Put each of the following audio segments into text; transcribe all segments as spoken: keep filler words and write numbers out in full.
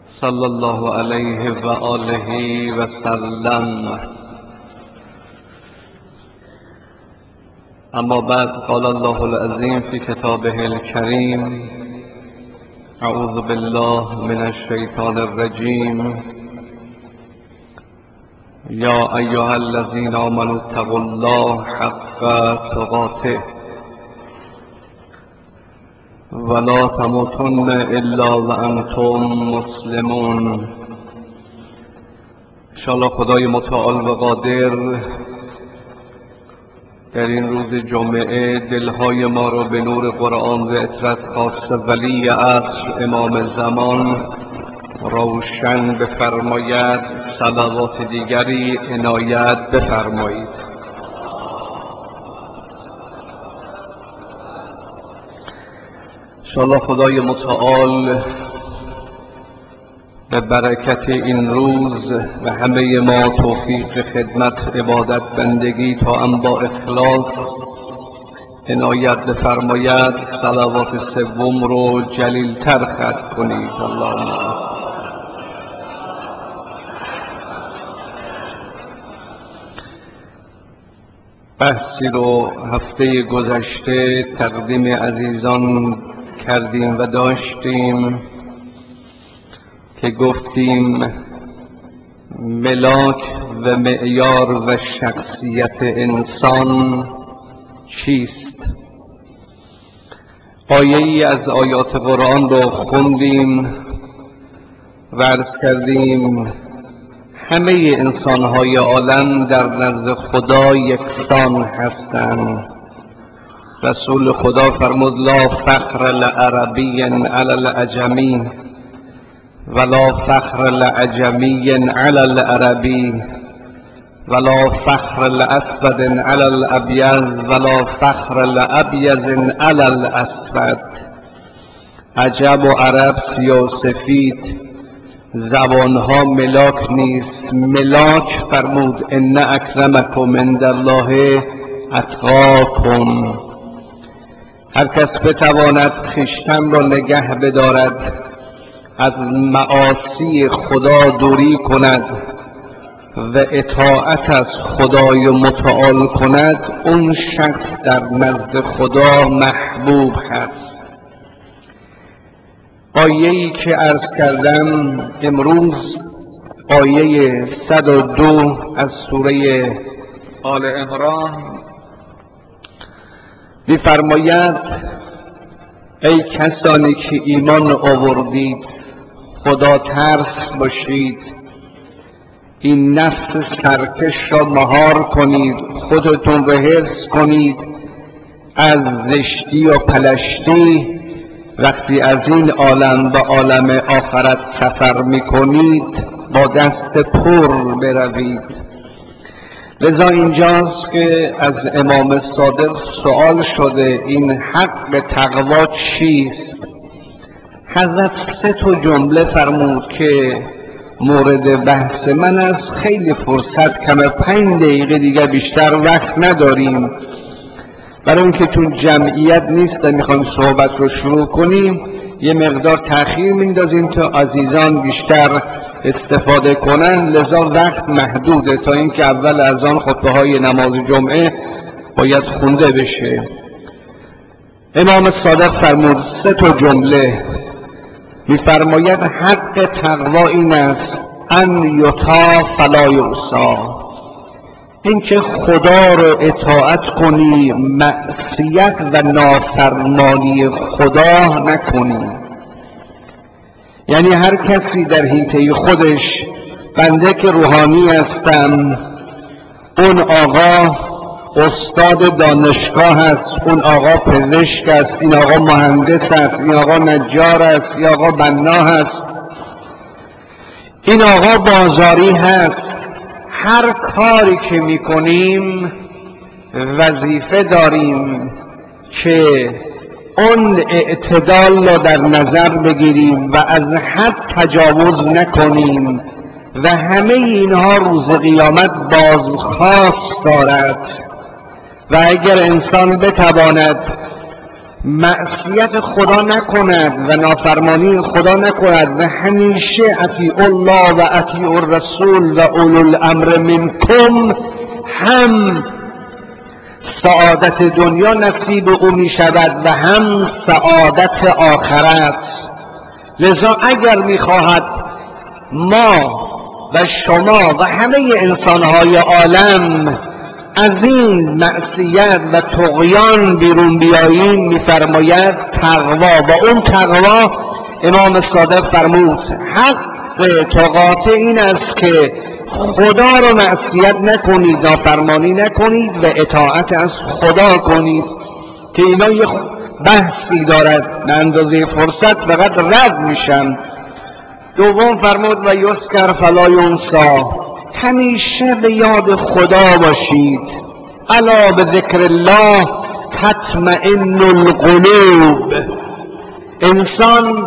صلی الله علیه و آله و سلم. اما بعد، قال الله العظیم فی کتابه الکریم: اعوذ بالله من الشیطان الرجیم. یا ایها الذین آمنوا اتقوا الله حق تقاته ولا تموتن الا وانتم مسلمون. انشاءالله خدای متعال و قادر در این روز جمعه دلهای ما را به نور قرآن و اطرت خاص ولی عصر امام زمان روشن بفرماید. صلوات دیگری عنایت بفرمایید. انشاءالله خدای متعال به برکت این روز و همه ما توفیق خدمت، عبادت، بندگی تا هم با اخلاص عنایت بفرماید. صلوات سوم رو جلیلتر ختم کنید. اللهم بحثی رو هفته گذشته تقدیم عزیزان کردیم و داشتیم که گفتیم ملاک و معیار و شخصیت انسان چیست. آیه‌ای از آیات قرآن رو خوندیم و عرض کردیم همه انسان‌های عالم در نزد خدا یکسان هستند. رسول خدا فرمود: لا فخر لعربی علی العجمی ولا فخر لعجمی علی العربی ولا فخر لاسود علی الابیض ولا فخر لابیض علی الاسود. عجب و عرب سیاه و سفید زبانها ملاک نیست. ملاک فرمود: ان اکرمکم عند الله اتقاکم. هر کس بتواند خویشتن را نگه بدارد، از معاصی خدا دوری کند و اطاعت از خدای متعال کند، اون شخص در نزد خدا محبوب هست. آیه‌ای که عرض کردم امروز آیه صد و دو از سوره آل عمران می‌فرماید: ای کسانی که ایمان آوردید، خدا ترس باشید، این نفس سرکش را مهار کنید، خودتون را حفظ کنید از زشتی و پلشتی. وقتی از این عالم به عالم آخرت سفر میکنید با دست پر بروید. لذا اینجاست که از امام صادق سوال شده این حق تقوا چیست؟ حضرت سه تا جمله فرمود که مورد بحث من است. خیلی فرصت کمه، پنج دقیقه دیگه بیشتر وقت نداریم، برای اینکه چون جمعیت نیست میخوایم صحبت رو شروع کنیم یه مقدار تأخیر میندازیم تا عزیزان بیشتر استفاده کنن. لذا وقت محدوده تا اینکه اول از آن خطبه های نماز جمعه باید خونده بشه. امام صادق فرمود سه تا جمله، میفرماید حق تقوا این است: ان یطاع فلا یعصی. اینکه خدا رو اطاعت کنی، معصیت و نافرمانی خدا نکنی. یعنی هر کسی در حیطه خودش، بنده که روحانی هستم، اون آقا استاد دانشگاه است، اون آقا پزشک است، این آقا مهندس است، این آقا نجار است، این آقا بنا است، این آقا بازاری هست. هر کاری که میکنیم وظیفه داریم که اون اعتدال را در نظر بگیریم و از حد تجاوز نکنیم و همه اینها روز قیامت بازخواست دارد. و اگر انسان بتواند معصیت خدا نکند و نافرمانی خدا نکند و همیشه اطیعوا الله و اطیعوا الرسول و اولو الامر منکم، هم سعادت دنیا نصیب او می شود و هم سعادت آخرت. لذا اگر می خواهد ما و شما و همه انسانهای عالم از این معصیت و طغیان بیرون بیاییم، می‌فرماید تقوا. با اون تقوا امام صادق فرمود حق تقاطع این است که خدا رو معصیت نکنید، نافرمانی نکنید و اطاعت از خدا کنید، که اینا یه بحثی دارد به اندازه فرصت فقط رد میشن. دوم فرمود و یذکر فلا ینسی، همیشه به یاد خدا باشید. الا به ذکر الله تطمئن القلوب. انسان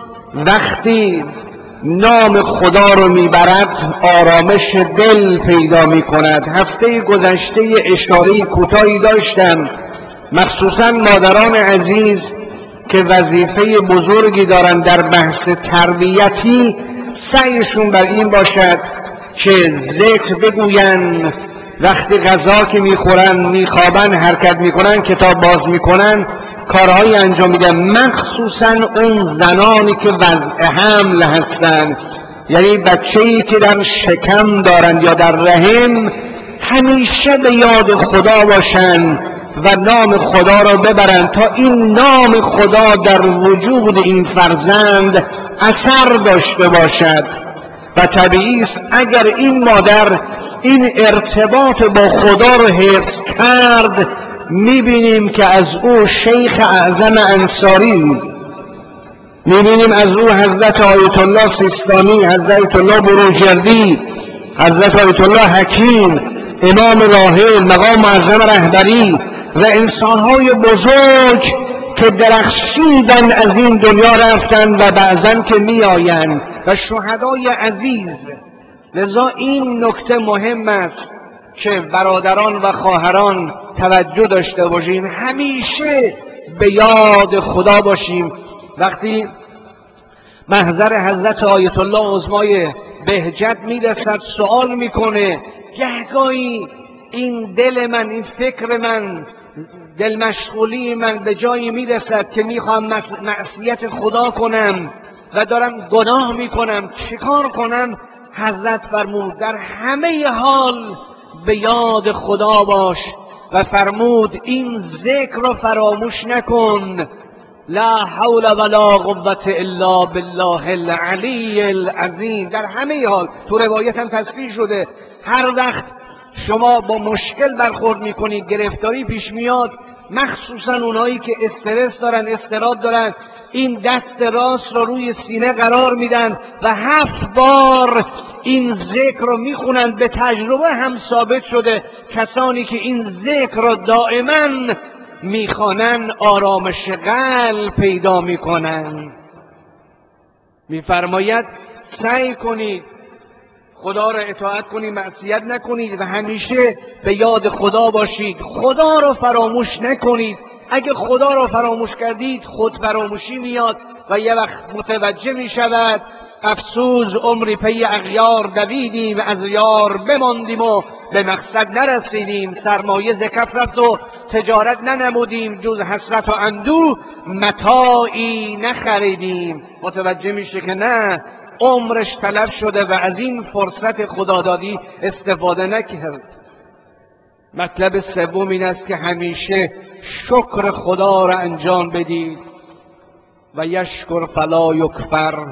وقتی نام خدا رو میبرد آرامش دل پیدا میکند. هفته گذشته اشاره کوتاهی داشتم، مخصوصا مادران عزیز که وظیفه بزرگی دارند در بحث تربیتی، سعیشون بر این باشد که ذکر بگوین، وقتی غذا که میخورن، میخوابن، حرکت میکنن، کتاب باز میکنن، کارهایی انجام میدن، مخصوصا اون زنانی که وضع حمل هستن، یعنی بچه‌ای که در شکم دارن یا در رحم، همیشه به یاد خدا باشن و نام خدا را ببرن تا این نام خدا در وجود این فرزند اثر داشته باشد. و طبیعی است اگر این مادر این ارتباط با خدا رو حفظ کرد، میبینیم که از او شیخ اعظم انصاری، میبینیم از او حضرت آیت الله سیستانی، حضرت الله بروجردی، حضرت آیت الله حکیم، امام راحل، مقام معظم رهبری و انسانهای بزرگ که درخشیدن از این دنیا رفتن و بعضن که می آین و شهدای عزیز. لذا این نکته مهم است که برادران و خواهران توجه داشته باشیم، همیشه به یاد خدا باشیم. وقتی محضر حضرت آیت الله عظمای بهجت میرسد سوال میکنه، گهگاهی این دل من، این فکر من، دل مشغولی من به جایی میرسد که میخوام معصیت خدا کنم و دارم گناه میکنم، چیکار کنم؟ حضرت فرمود در همه حال به یاد خدا باش و فرمود این ذکر رو فراموش نکن. لا حول ولا قوة الا بالله العلی العظیم. در همه حال، تو روایت هم تصریح شده، هر وقت شما با مشکل برخورد میکنید، گرفتاری پیش میاد، مخصوصا اونایی که استرس دارن، اضطراب دارن، این دست راست رو روی سینه قرار میدن و هفت بار این ذکر رو میخونن. به تجربه هم ثابت شده کسانی که این ذکر رو دائما میخوانن آرامش قلب پیدا میکنن. میفرماید سعی کنید خدا را اطاعت کنید، معصیت نکنید و همیشه به یاد خدا باشید، خدا را فراموش نکنید. اگه خدا را فراموش کردید خود فراموشی میاد و یه وقت متوجه میشود افسوس عمری پی اغیار دویدیم، از یار بماندیم و به مقصد نرسیدیم، سرمایه ز کف رفت و تجارت ننمودیم، جز حسرت و اندوه متاعی نخریدیم. متوجه میشه که نه، عمرش تلف شده و از این فرصت خدادادی استفاده نکرد. مطلب سوم این است که همیشه شکر خدا را انجام بدید و یشکر فلا یکفر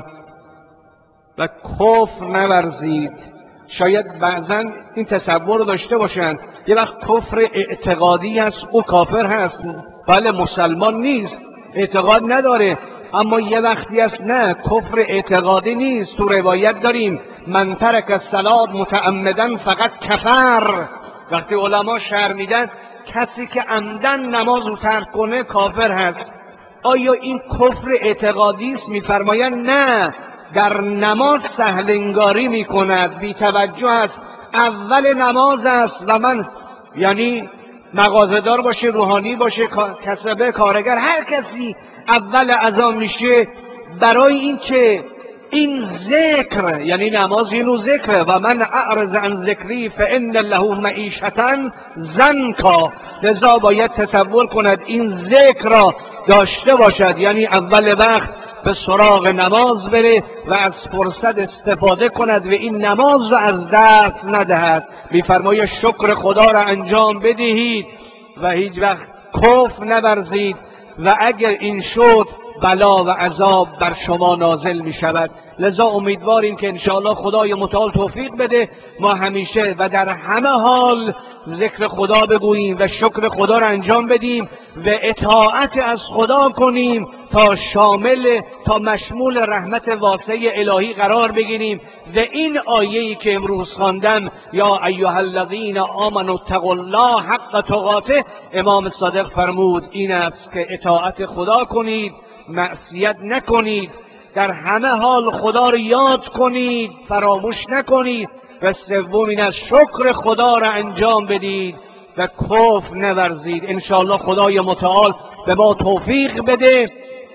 و کفر نورزید. شاید بعضا این تصور رو داشته باشن یه وقت کفر اعتقادی هست او کافر هست، بله مسلمان نیست، اعتقاد نداره، اما یه وقتی است نه، کفر اعتقادی نیست. تو روایت داریم من ترک الصلاة متعمدا فقط کفر. وقتی علما شرح میدن کسی که عمدن نماز رو ترک کنه کافر هست. آیا این کفر اعتقادی است؟ میفرمایند نه، در نماز سهل انگاری میکند، بی توجه است، اول نماز است و من یعنی مغازه‌دار باشه، روحانی باشه، کسبه، کارگر، هر کسی اول اذان میشه برای این که این ذکر، یعنی نماز یه نوع ذکره، و من اعرض عن ذکری فان له معیشتا ضنکا، لذا باید تصور کند این ذکر را داشته باشد، یعنی اول وقت به سراغ نماز بره و از فرصت استفاده کند و این نماز را از دست ندهد. میفرماید شکر خدا را انجام بدهید و هیچ وقت کفر نورزید و اگر این شد بلا و عذاب بر شما نازل می شود. لذا امیدواریم که انشاءالله خدای متعال توفیق بده ما همیشه و در همه حال ذکر خدا بگوییم و شکر خدا را انجام بدیم و اطاعت از خدا کنیم تا شامل تا مشمول رحمت واسع الهی قرار بگیریم. و این آیه‌ای که امروز خواندم، یا ایها الذین آمنوا اتقوا الله حق تقاته، امام صادق فرمود این است که اطاعت خدا کنید، معصیت نکنید، در همه حال خدا را یاد کنید، فراموش نکنید، و سوم این است شکر خدا را انجام بدید و کفر نورزید. انشاءالله خدای متعال به ما توفیق بده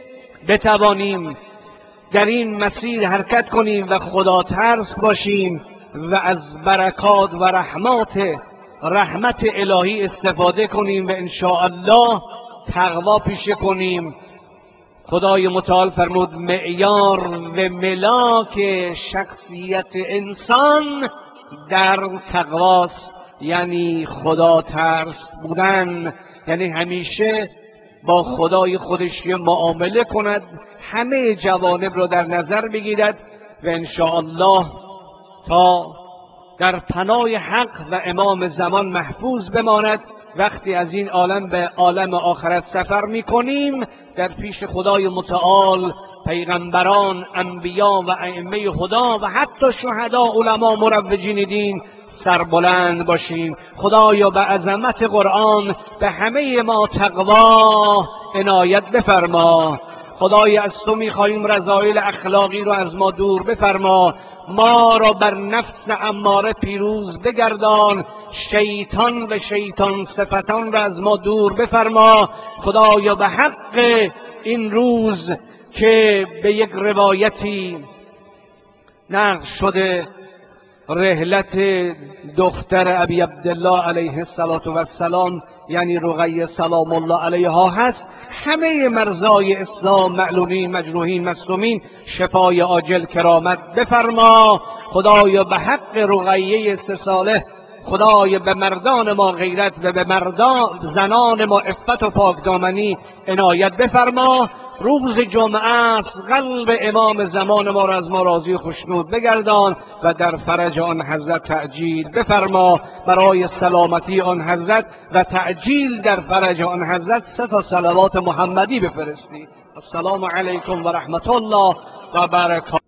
بتوانیم در این مسیر حرکت کنیم و خدا ترس باشیم و از برکات و رحمات رحمت الهی استفاده کنیم و انشاءالله تقوا پیشه کنیم. خدای متعال فرمود معیار و ملاک شخصیت انسان در تقواست، یعنی خدا ترس بودن، یعنی همیشه با خدای خودش معامله کند، همه جوانب را در نظر بگیرد و انشاءالله تا در پناه حق و امام زمان محفوظ بماند. وقتی از این عالم به عالم آخرت سفر می کنیم در پیش خدای متعال، پیغمبران، انبیا و ائمه هدا و حتی شهدا، علما، مروجین دین سربلند باشیم. خدایا به عظمت قرآن به همه ما تقوا عنایت بفرما. خدای از تو میخواهیم رذایل اخلاقی رو از ما دور بفرما، ما را بر نفس اماره پیروز بگردان، شیطان و شیطان صفتان را از ما دور بفرما. خدایا به حق این روز که به یک روایتی نقل شده رحلت دختر ابی عبدالله علیه السلام یعنی رقیه سلام الله علیها هست، همه مرزای اسلام معلولین، مجروحین، مصدومین شفای عاجل کرامت بفرما. خدایا به حق رقیه سه ساله، خدایا به مردان ما غیرت و به مردان زنان ما عفت و پاکدامنی عنایت بفرما. روز جمعه است، قلب امام زمان ما را از ما راضی و خوشنود بگردان و در فرج آن حضرت تعجیل بفرما. برای سلامتی آن حضرت و تعجیل در فرج آن حضرت سه تا صلوات محمدی بفرستی. السلام علیکم و رحمت الله و برکاته.